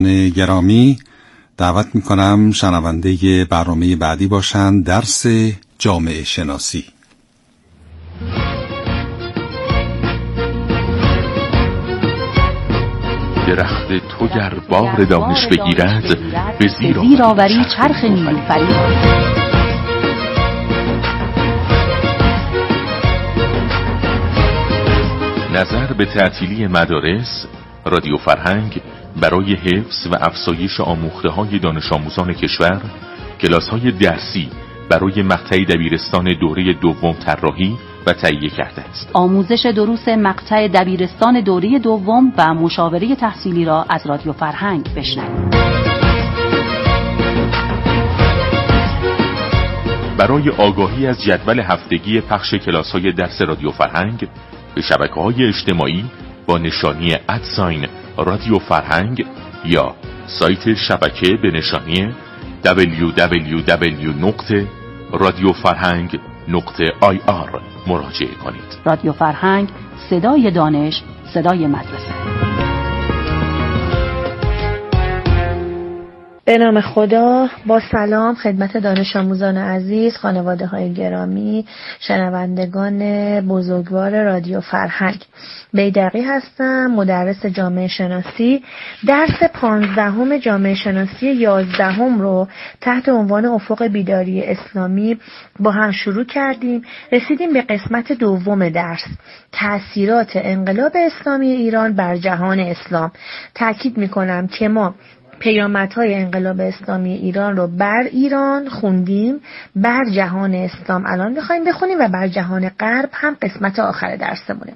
گرامی دعوت میکنم شنونده برنامه بعدی باشند، درس جامعه شناسی. درخت تو گر بار دانش بگیرد به زیر آوری چرخ نیلوفری. نظر به تعطیلی مدارس، رادیو فرهنگ برای حفظ و افزایش آموخته‌های دانش آموزان کشور، کلاس‌های درسی برای مقطع دبیرستان دوره دوم طراحی و تهیه کرده است. آموزش دروس مقطع دبیرستان دوره دوم و مشاوره تحصیلی را از رادیو فرهنگ بشنوید. برای آگاهی از جدول هفتگی پخش کلاس‌های درس رادیو فرهنگ به شبکه‌های اجتماعی با نشانی رادیو فرهنگ یا سایت شبکه به نشانی www.radiofarhang.ir مراجعه کنید. رادیو فرهنگ، صدای دانش، صدای مدرسه. به نام خدا، با سلام خدمت دانش آموزان عزیز، خانواده های گرامی، شنوندگان بزرگوار رادیو فرهنگ. بیدقی هستم، مدرس جامعه شناسی. درس 15 جامعه شناسی 11 رو تحت عنوان افق بیداری اسلامی با هم شروع کردیم. رسیدیم به قسمت دوم درس، تأثیرات انقلاب اسلامی ایران بر جهان اسلام. تأکید میکنم که ما پیامدهای انقلاب اسلامی ایران رو بر ایران خوندیم، بر جهان اسلام الان می‌خوایم بخونیم و بر جهان غرب هم قسمت آخر درسمونه.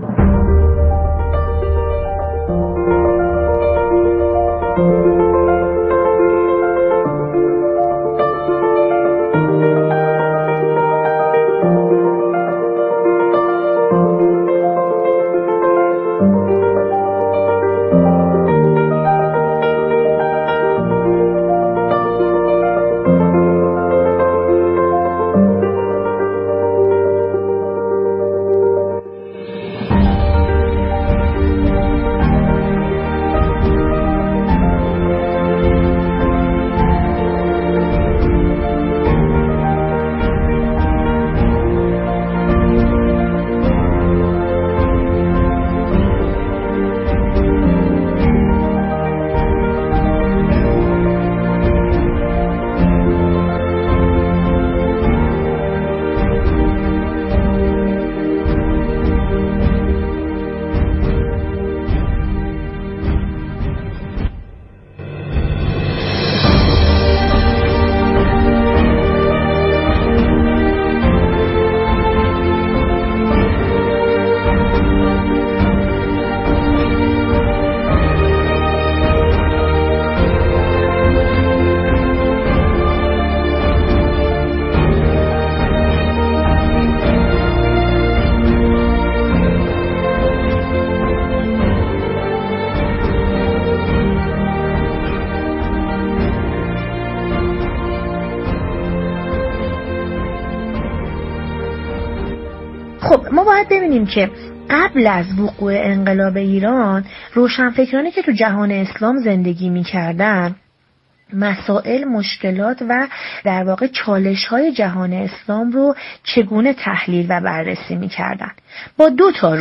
ما باید ببینیم که قبل از وقوع انقلاب ایران، روشنفکرانی که تو جهان اسلام زندگی می‌کردن مسائل، مشکلات و در واقع چالش‌های جهان اسلام رو چگونه تحلیل و بررسی می‌کردن. با 2 تا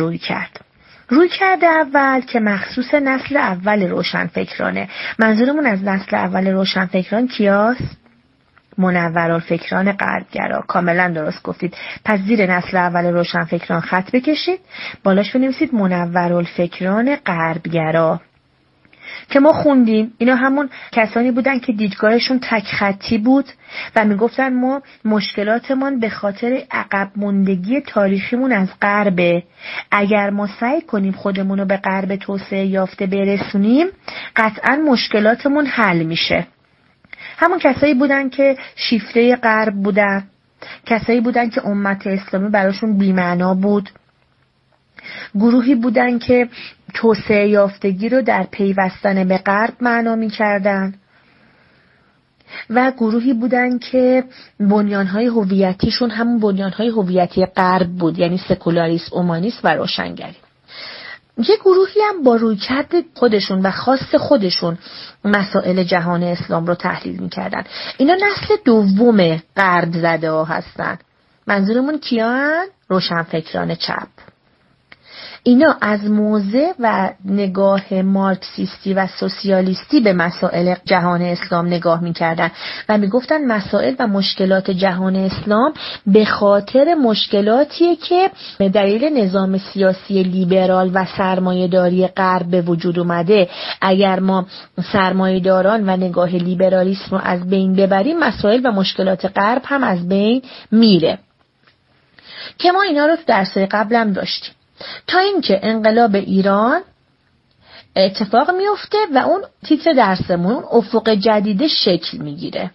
رویکرد اول که مخصوص نسل اول روشنفکرانه. منظورمون از نسل اول روشنفکران کیاست؟ منورالفکران غربگرا. کاملا درست گفتید. پس زیر نسل اول روشنفکران خط بکشید، بالاش بنویسید منورالفکران غربگرا که ما خوندیم. اینا همون کسانی بودن که دیدگاهشون تک خطی بود و میگفتن ما مشکلاتمون به خاطر عقب موندگی تاریخیمون از غربه. اگر ما سعی کنیم خودمون رو به غرب توسعه یافته برسونیم، قطعا مشکلاتمون حل میشه. همون کسایی بودن که شیفته غرب بودن، کسایی بودن که امت اسلامی براشون بی‌معنا بود، گروهی بودن که توسعه یافتگی رو در پیوستن به غرب معنا می‌کردن و گروهی بودن که بنیان‌های هویتیشون همون بنیان‌های هویتی غرب بود، یعنی سکولاریسم، اومانیسم و روشنگری. یه گروهی هم با رویکرد خودشون و خاص خودشون مسائل جهان اسلام رو تحلیل میکردن. اینا نسل دوم قرد زده ها هستن. منظورمون کیان؟ روشنفکران چپ. اینا از موضع و نگاه مارکسیستی و سوسیالیستی به مسائل جهان اسلام نگاه می‌کردن و میگفتن مسائل و مشکلات جهان اسلام به خاطر مشکلاتیه که به دلیل نظام سیاسی لیبرال و سرمایه‌داری غرب به وجود اومده. اگر ما سرمایه‌داران و نگاه لیبرالیسم رو از بین ببریم، مسائل و مشکلات غرب هم از بین میره. که ما اینا رو تو درس‌های قبلم داشتیم. تا اینکه انقلاب ایران اتفاق میفته و اون تیتر درسمون افق جدید شکل میگیره.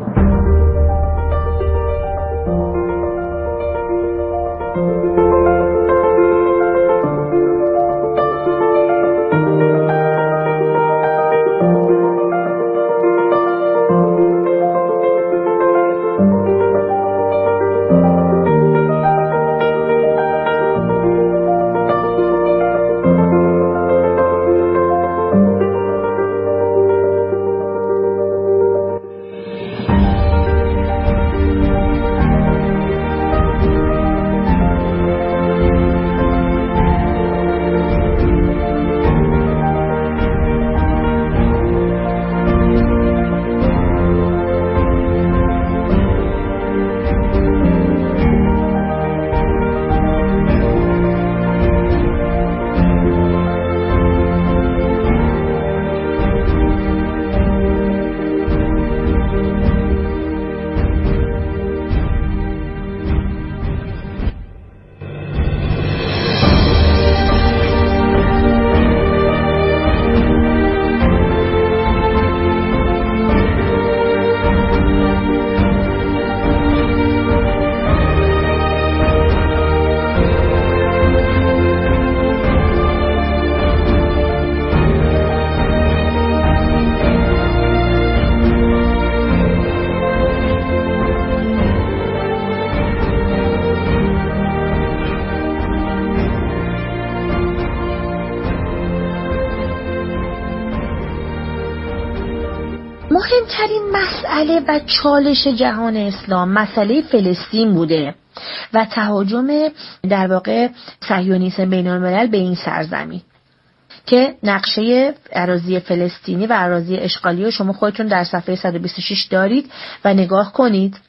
مهمترین مسئله و چالش جهان اسلام مسئله فلسطین بوده و تهاجم در واقع صهیونیسم بین الملل به این سرزمین که نقشه اراضی فلسطینی و اراضی اشغالی رو شما خودتون در صفحه 126 دارید و نگاه کنید.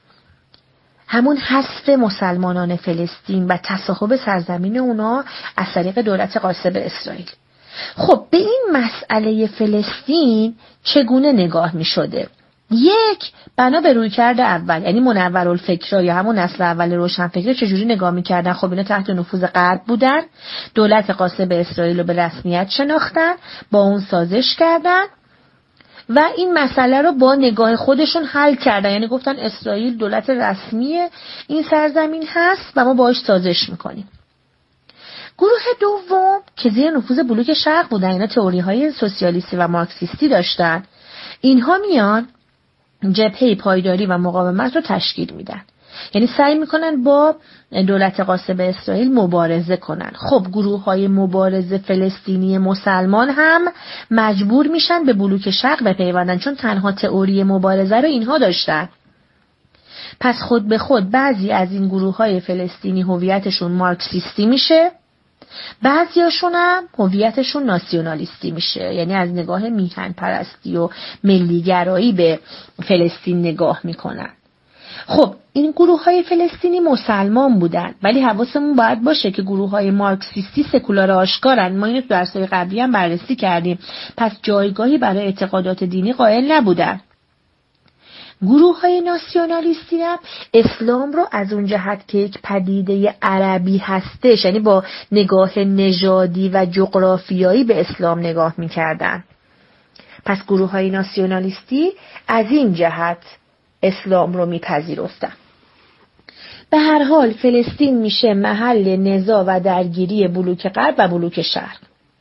همون حذف مسلمانان فلسطین و تصاحب سرزمین اونا از طریق دولت غاصب اسرائیل. خب به این مسئله فلسطین چگونه نگاه می شده؟ یک، بنا به رویکرد اول، یعنی منورالفکرها یا همون نسل اول روشنفکرها چجوری نگاه می‌کردن؟ خب اینا تحت نفوذ غرب بودن، دولت غاصب اسرائیل رو به رسمیت شناختن، با اون سازش کردن و این مسئله رو با نگاه خودشون حل کردن. یعنی گفتن اسرائیل دولت رسمی این سرزمین هست و ما باهاش سازش میکنیم. گروه دوم که زیر نفوذ بلوک شرق بودن، اینا تئوری‌های سوسیالیستی و مارکسیستی داشتن، اینها میان جبهه پایداری و مقاومت رو تشکیل میدن. یعنی سعی میکنن با دولت غاصب اسرائیل مبارزه کنن. خب گروه‌های مبارزه فلسطینی مسلمان هم مجبور میشن به بلوک شرق بپیوندن، چون تنها تئوری مبارزه رو اینها داشتن. پس خود به خود بعضی از این گروه‌های فلسطینی هویتشون مارکسیستی میشه، بعضیاشون هم هویتشون ناسیونالیستی میشه، یعنی از نگاه میهن پرستی و ملیگرایی به فلسطین نگاه میکنن. خب این گروه‌های فلسطینی مسلمان بودن، ولی حواسمون باید باشه که گروه‌های مارکسیستی سکولار آشکارن. ما اینو تو درس‌های قبلی هم بررسی کردیم. پس جایگاهی برای اعتقادات دینی قائل نبودن. گروه‌های ناسیونالیستی هم اسلام رو از اون جهت که یک پدیده عربی هستش، یعنی با نگاه نژادی و جغرافیایی به اسلام نگاه می‌کردن. پس گروه‌های ناسیونالیستی از این جهت اسلام رو میپذیرفتن. به هر حال فلسطین میشه محل نزاع و درگیری بلوک غرب و بلوک شرق،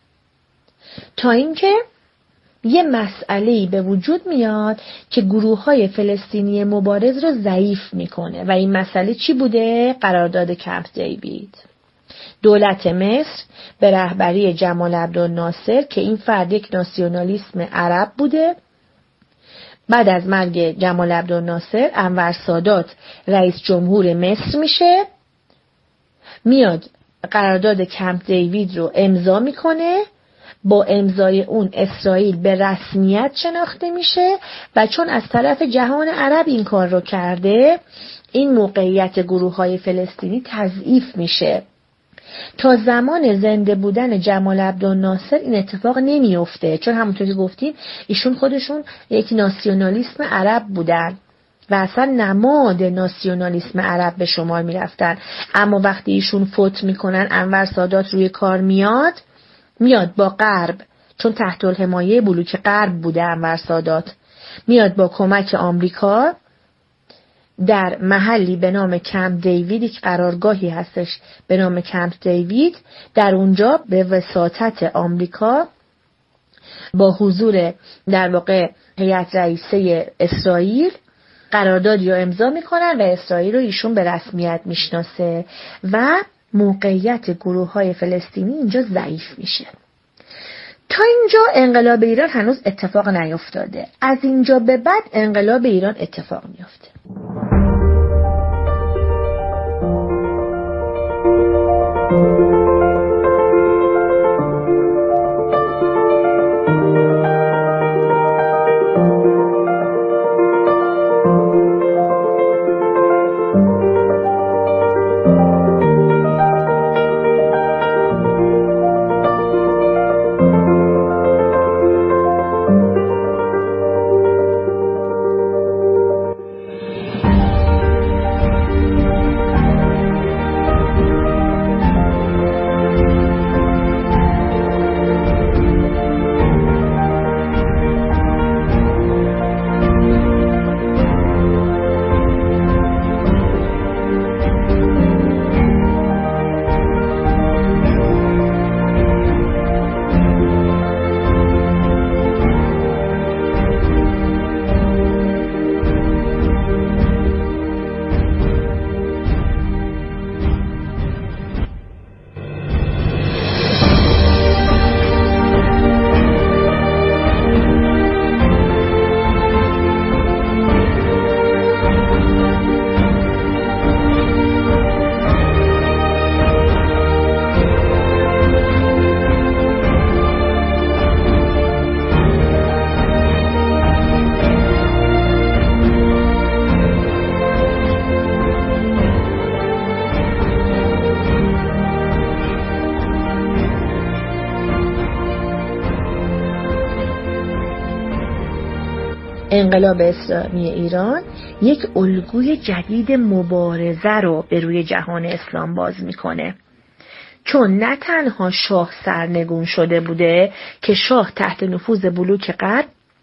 تا اینکه یه مسئله‌ای به وجود میاد که گروه‌های فلسطینی مبارز رو ضعیف میکنه و این مسئله چی بوده؟ قرارداد کمپ دیوید. دولت مصر به رهبری جمال عبدالناصر که این فرد یک ناسیونالیسم عرب بوده. بعد از مرگ جمال عبدالناصر انور سادات رئیس جمهور مصر میشه، میاد قرارداد کمپ دیوید رو امضا میکنه. با امضای اون اسرائیل به رسمیت شناخته میشه و چون از طرف جهان عرب این کار رو کرده، این موقعیت گروه‌های فلسطینی تضعیف میشه. تا زمان زنده بودن جمال عبدالناصر این اتفاق نمیفته، چون همونطور که گفتیم ایشون خودشون یک ناسیونالیسم عرب بودن و اصلا نماد ناسیونالیسم عرب به شمار میرفتن. اما وقتی ایشون فوت میکنن، انور سادات روی کار میاد با غرب، چون تحت الحمایه بلوک غرب بوده انور سادات، میاد با کمک آمریکا در محلی به نام کمپ دیوید، یک قرارگاهی هستش به نام کمپ دیوید، در اونجا به وساطت آمریکا با حضور در واقع هیئت رئیسه اسرائیل قراردادی رو امضا میکنن و اسرائیل رو ایشون به رسمیت میشناسه و موقعیت گروه‌های فلسطینی اینجا ضعیف میشه. تا اینجا انقلاب ایران هنوز اتفاق نیفتاده. از اینجا به بعد انقلاب ایران اتفاق میفته. انقلاب اسلامی ایران یک الگوی جدید مبارزه رو به روی جهان اسلام باز میکنه، چون نه تنها شاه سرنگون شده بوده که شاه تحت نفوذ بلوک غرب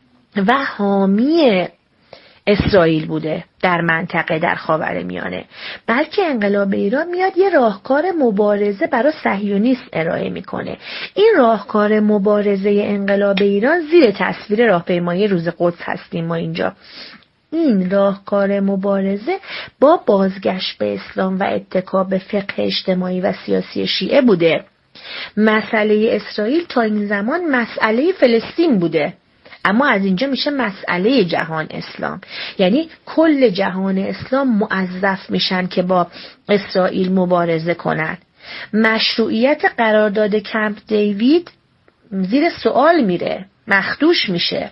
و حامی اسرائیل بوده در منطقه در خاورمیانه، بلکه انقلاب ایران میاد یه راهکار مبارزه برای صهیونیسم ارائه میکنه. این راهکار مبارزه انقلاب ایران زیر تصویر راهپیمایی روز قدس هستیم ما اینجا. این راهکار مبارزه با بازگشت به اسلام و اتکا به فقه اجتماعی و سیاسی شیعه بوده. مسئله اسرائیل تا این زمان مسئله فلسطین بوده، اما از اینجا میشه مسئله جهان اسلام، یعنی کل جهان اسلام موظف میشن که با اسرائیل مبارزه کنن. مشروعیت قرارداد کمپ دیوید زیر سوال میره، مخدوش میشه.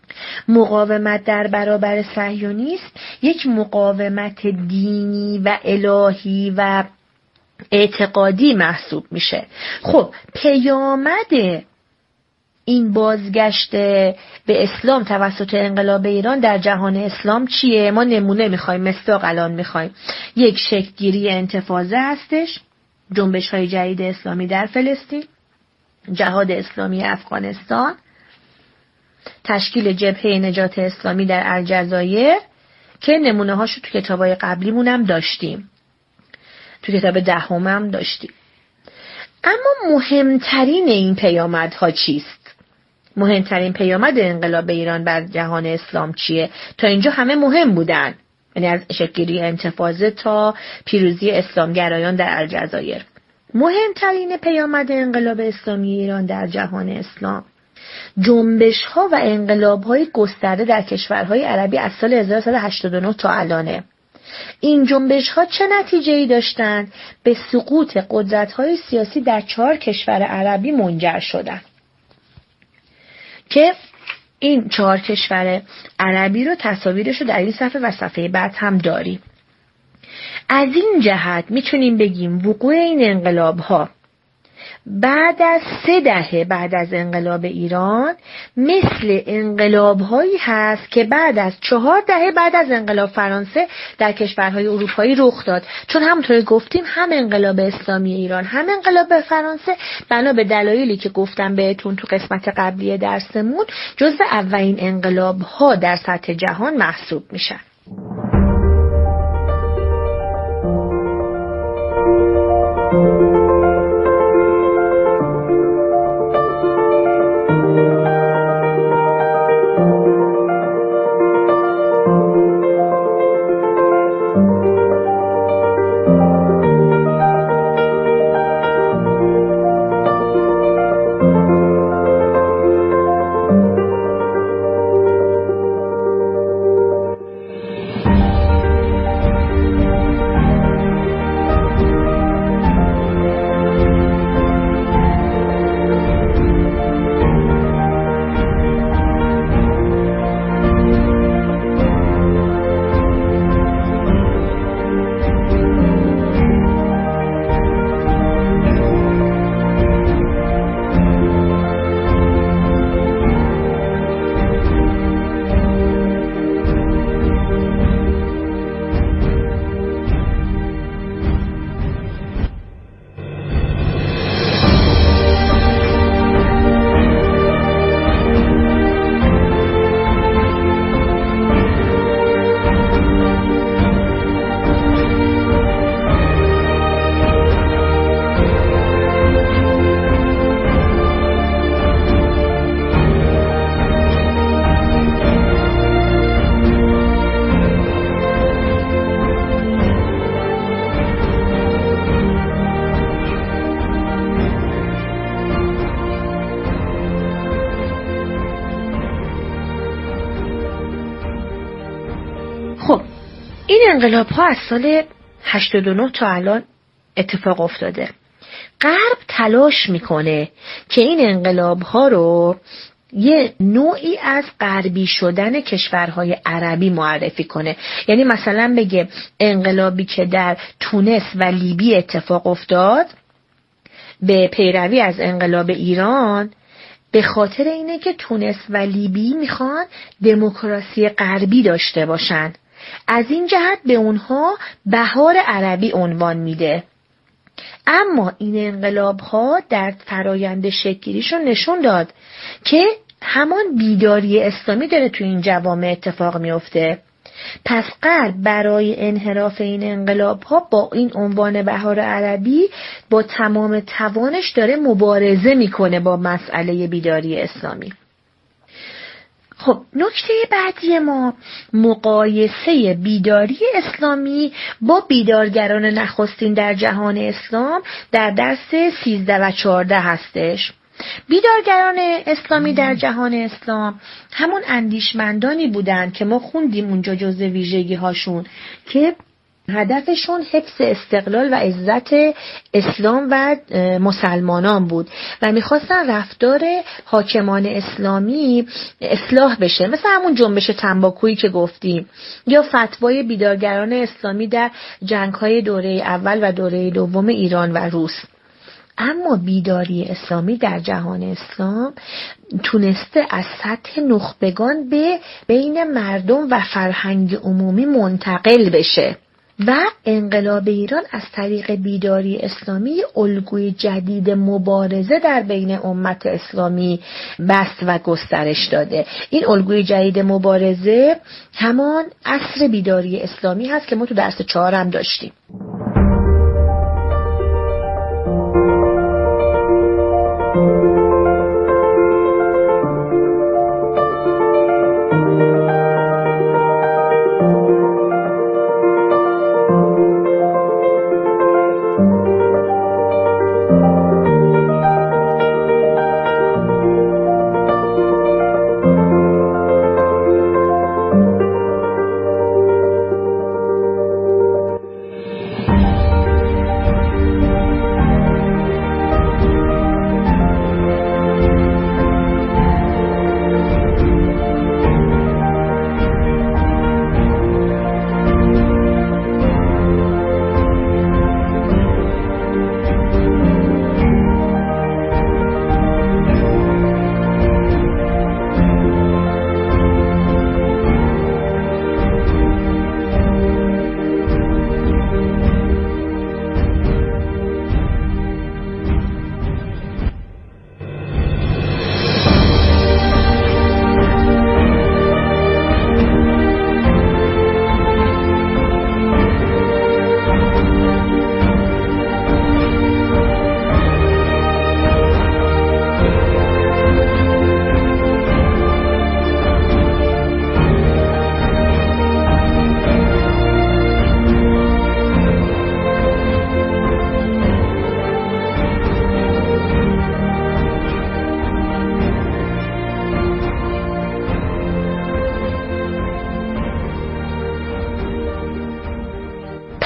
مقاومت در برابر صهیونیسم یک مقاومت دینی و الهی و اعتقادی محسوب میشه. خب پیامد این بازگشت به اسلام توسط انقلاب ایران در جهان اسلام چیه؟ ما نمونه میخوایم، مصداق الان میخوایم. یک شکل‌گیری انتفاضه هستش، جنبش‌های جدید اسلامی در فلسطین، جهاد اسلامی افغانستان، تشکیل جبهه نجات اسلامی در الجزایر که نمونه هاشو تو کتابای قبلیمون هم داشتیم، تو کتاب 10 هم داشتیم. اما مهمترین این پیامدها چیست؟ مهمترین پیامد انقلاب ایران بر جهان اسلام چیه؟ تا اینجا همه مهم بودن، یعنی از شکل‌گیری انتفاضه تا پیروزی اسلامگرایان در الجزایر. مهمترین پیامد انقلاب اسلامی ایران در جهان اسلام جنبش‌ها و انقلاب‌های گسترده در کشورهای عربی از سال 1389 تا الانه. این جنبش‌ها چه نتیجه‌ای داشتند؟ به سقوط قدرت‌های سیاسی در 4 کشور عربی منجر شدند که این 4 کشور عربی رو تصاویرش رو در این صفحه و صفحه بعد هم داریم. از این جهت میتونیم بگیم وقوع این انقلاب‌ها بعد از 3 دهه بعد از انقلاب ایران مثل انقلاب‌هایی هست که بعد از 4 دهه بعد از انقلاب فرانسه در کشورهای اروپایی رخ داد، چون همونطور گفتیم هم انقلاب اسلامی ایران هم انقلاب فرانسه بنا به دلایلی که گفتم بهتون تو قسمت قبلی درسمون جزو اولین انقلاب‌ها در سطح جهان محسوب میشن. این انقلاب ها از سال 89 تا الان اتفاق افتاده. غرب تلاش میکنه که این انقلاب ها رو یه نوعی از غربی شدن کشورهای عربی معرفی کنه. یعنی مثلا بگه انقلابی که در تونس و لیبی اتفاق افتاد به پیروی از انقلاب ایران به خاطر اینه که تونس و لیبی میخوان دموکراسی غربی داشته باشن. از این جهت به اونها بهار عربی عنوان میده. اما این انقلاب ها در فرایند شکل‌گیریشون نشون داد که همان بیداری اسلامی داره تو این جوامع اتفاق میفته. پس غرب برای انحراف این انقلاب ها با این عنوان بهار عربی با تمام توانش داره مبارزه میکنه با مسئله بیداری اسلامی. خب نکته بعدی ما مقایسه بیداری اسلامی با بیدارگران نخستین در جهان اسلام در درس 13 و 14 هستش. بیدارگران اسلامی در جهان اسلام همون اندیشمندانی بودند که ما خوندیم اونجا جزء ویژگی هاشون که هدفشون حفظ استقلال و عزت اسلام و مسلمانان بود و میخواستن رفتار حاکمان اسلامی اصلاح بشه، مثل همون جنبش تنباکویی که گفتیم یا فتوای بیدارگران اسلامی در جنگ‌های دوره اول و دوره دوم ایران و روس. اما بیداری اسلامی در جهان اسلام تونسته از سطح نخبگان به بین مردم و فرهنگ عمومی منتقل بشه و انقلاب ایران از طریق بیداری اسلامی الگوی جدید مبارزه در بین امت اسلامی بست و گسترش داده. این الگوی جدید مبارزه همان عصر بیداری اسلامی هست که ما تو درس 4 هم داشتیم.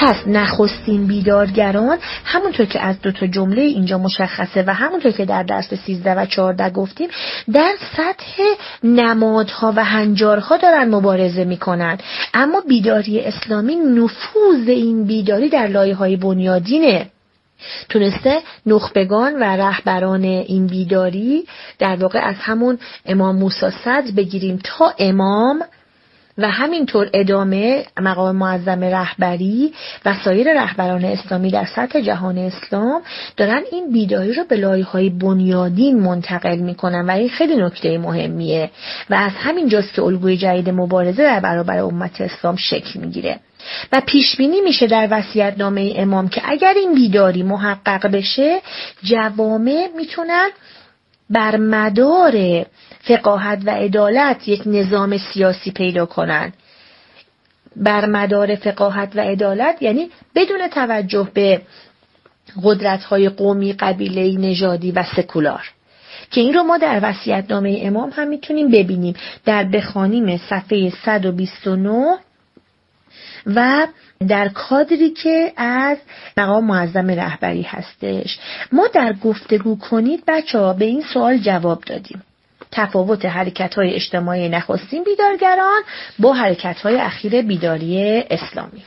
پس نخستین بیدارگران همونطور که از 2 جمله اینجا مشخصه و همونطور که در درس 13 و 14 گفتیم در سطح نمادها و هنجارها دارن مبارزه میکنن، اما بیداری اسلامی نفوذ این بیداری در لایه‌های بنیادینه. تونسته نخبگان و رهبران این بیداری در واقع از همون امام موسی صدر بگیریم تا امام و همینطور ادامه مقام معظم رهبری و سایر رهبران اسلامی در سطح جهان اسلام دارن این بیداری رو به لایه‌های بنیادین منتقل میکنن و این خیلی نکته مهمیه و از همین جاست که الگوی جدید مبارزه در برابر امت اسلام شکل میگیره و پیش بینی میشه در وصیت‌نامه امام که اگر این بیداری محقق بشه جوامع میتونن بر مدار فقاهت و عدالت یک نظام سیاسی پیدا کنن. بر مدار فقاهت و عدالت یعنی بدون توجه به قدرت‌های قومی، قبیله‌ای، نژادی و سکولار، که این رو ما در وصیت‌نامه امام هم میتونیم ببینیم در بخوانیم صفحه 129 و در کادری که از مقام معظم رهبری هستش. ما در گفتگو کنید بچه‌ها به این سوال جواب دادیم: تفاوت حرکت‌های اجتماعی نخستین بیدارگران با حرکت‌های اخیر بیداری اسلامی.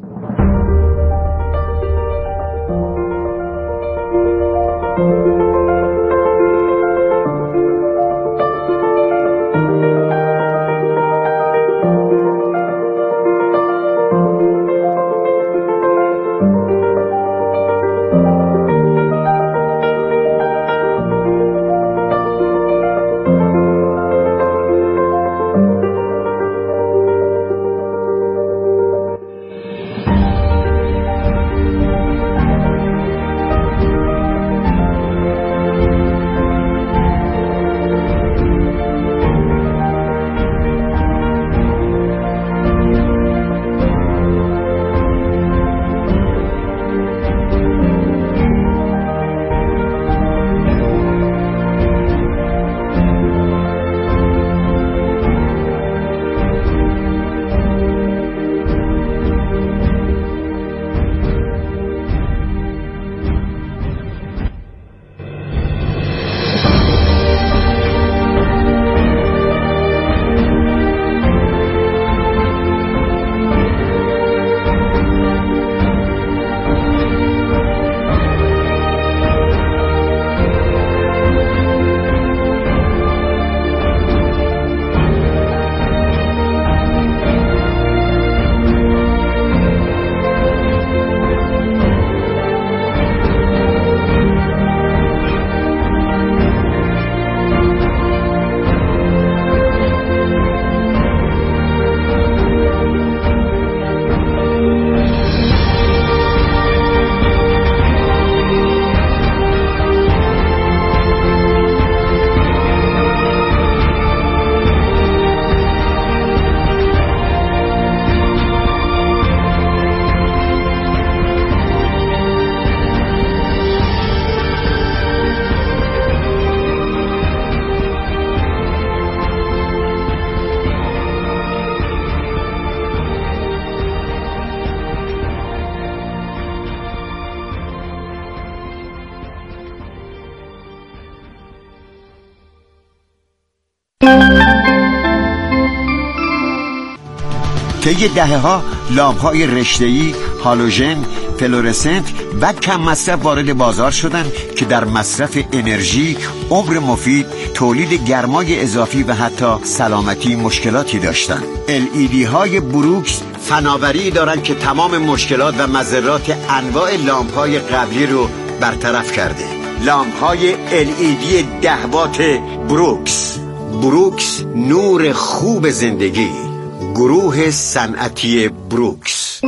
طی دهه‌ها لامپ‌های رشته‌ای، هالوژن، فلورسنت و کم مصرف وارد بازار شدند که در مصرف انرژی، عمر مفید، تولید گرمای اضافی و حتی سلامتی مشکلاتی داشتند. LED های بروکس فناوری دارند که تمام مشکلات و مضرات انواع لامپ‌های قبلی رو برطرف کرده. لامپ‌های LED 10 وات بروکس. بروکس، نور خوب زندگی. گروه صنعتی بروکس.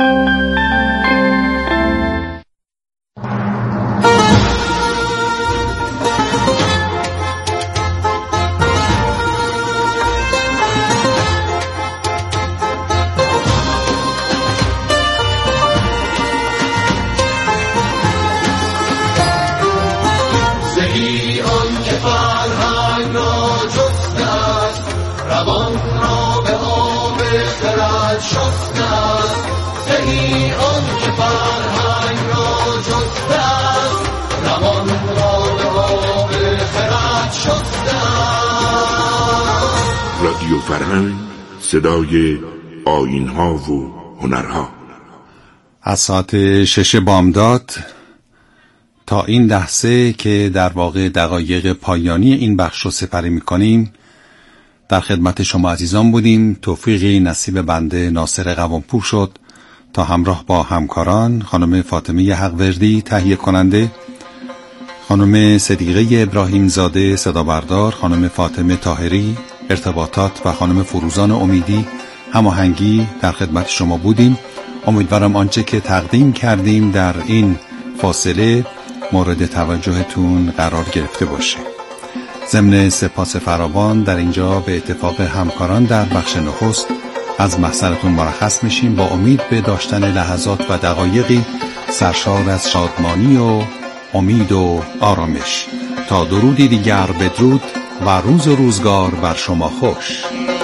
زهی آن که فرهنگ را جسته است، روان را به آب خرد شسته است. زهی آن که فرهنگ را جسته است روان را به آب خرد شسته است. رادیو فرهنگ، صدای آیین‌ها و هنرها. از ساعت 6 بامداد تا این لحظه که در واقع دقایق پایانی این بخش رو سپری می‌کنیم در خدمت شما عزیزان بودیم. توفیقی نصیب بنده ناصر قوامپور شد تا همراه با همکاران خانم فاطمه حقوردی تهیه کننده، خانم صدیقه ابراهیم زاده صدابردار، خانم فاطمه طاهری ارتباطات و خانم فروزان امیدی هماهنگی در خدمت شما بودیم. امیدوارم آنچه که تقدیم کردیم در این فاصله مورد توجهتون قرار گرفته باشه. ضمن سپاس فراوان در اینجا به اتفاق همکاران در بخش نخست از محضرتون مرخص میشیم با امید به داشتن لحظات و دقایقی سرشار از شادمانی و امید و آرامش. تا درودی دیگر بدرود و روز و روزگار بر شما خوش.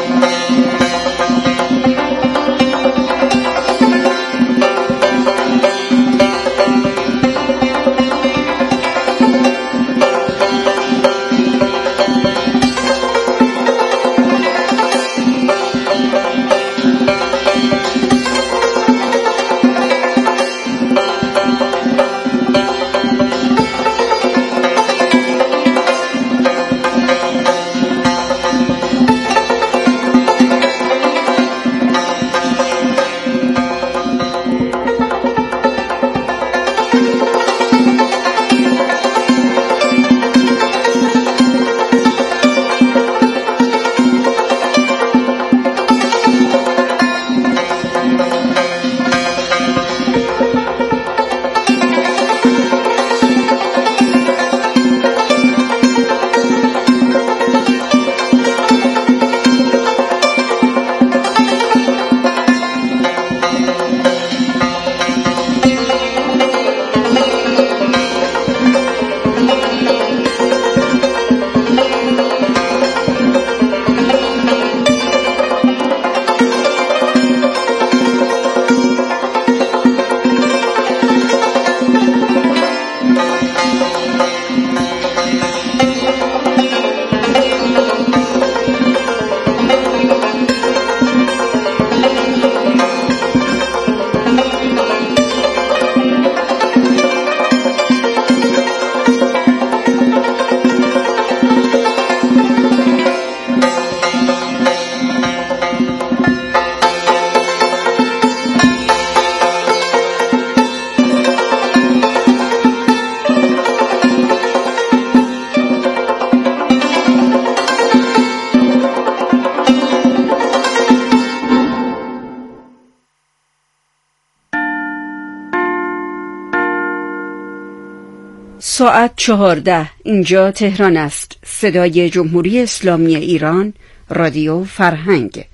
ساعت 14. اینجا تهران است. صدای جمهوری اسلامی ایران، رادیو فرهنگ.